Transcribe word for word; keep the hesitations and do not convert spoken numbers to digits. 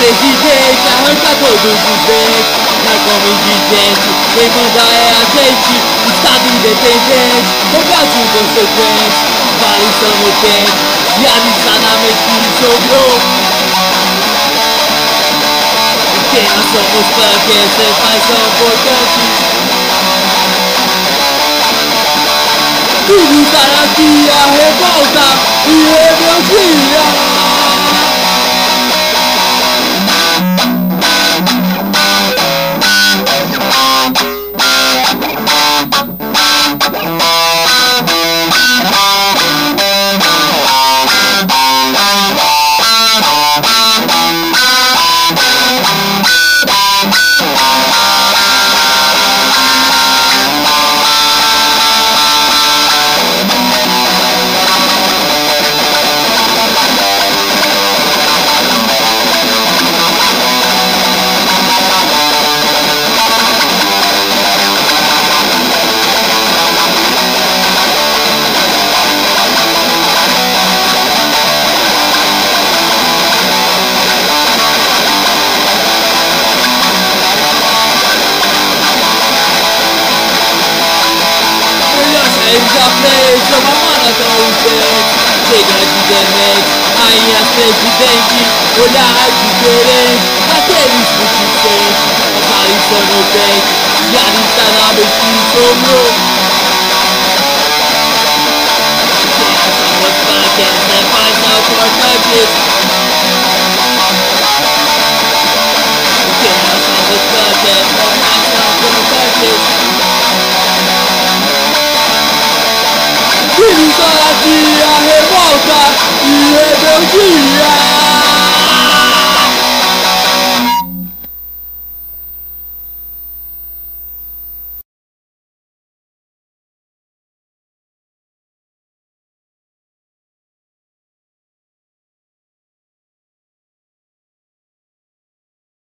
presidente, arranca todos os dentes. Nós como indigente, quem manda é a gente. Estado independente, o Brasil consequente. Vale sonotente, e a lista na mente que sobrou. Porque nós somos punk, esses pais são importantes. Tudo anarquia, revolta e rebeldia. Eles já fez uma maratona urgente. Chega de demente, rainhas presidente. Olhar diferente, aqueles reticentes. Aparição no peito, e a lista na mente que sobrou. Quem somos punks, é mais não importantes. Quem somos punks, é mais não importantes. Tudo anarquia, revolta e rebeldia.